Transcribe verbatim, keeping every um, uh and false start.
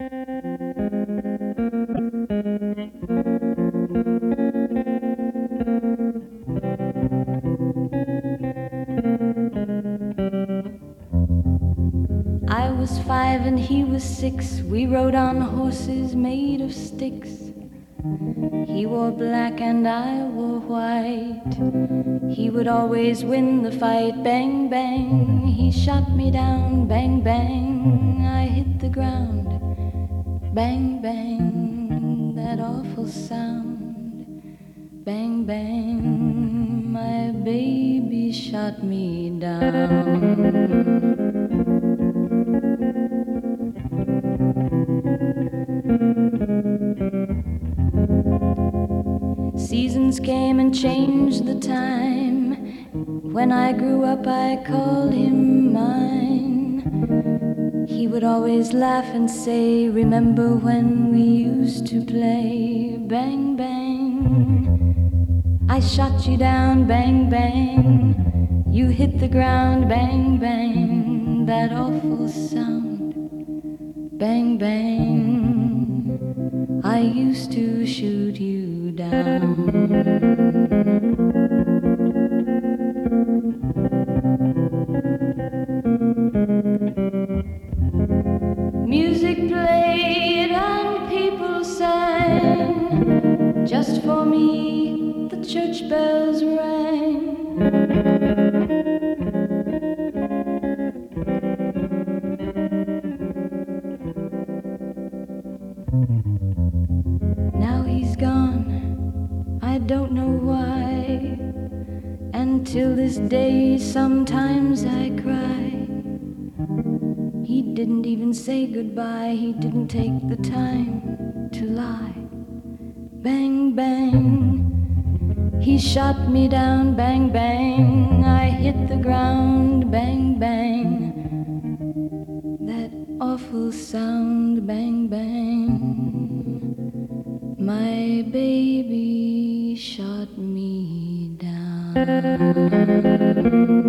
I was five and he was six. We rode on horses made of sticks. He wore black and I wore white. He would always win the fight. Bang, bang, he shot me down. Bang, bang, I hit the ground. Bang, bang, that awful sound. Bang, bang, my baby shot me down. Seasons came and changed the time. When I grew up I called him mine. He would always laugh and say, remember when we used to play? Bang, bang, I shot you down. Bang, bang, you hit the ground. Bang, bang, that awful sound. Bang, bang, I used to shoot you down. Music played and people sang. Just for me the church bells rang. Now he's gone, I don't know why. And till this day sometimes I cry. He didn't even say goodbye. He didn't take the time to lie. Bang, bang, he shot me down. Bang, bang, I hit the ground. Bang, bang, that awful sound. Bang, bang, my baby shot me down.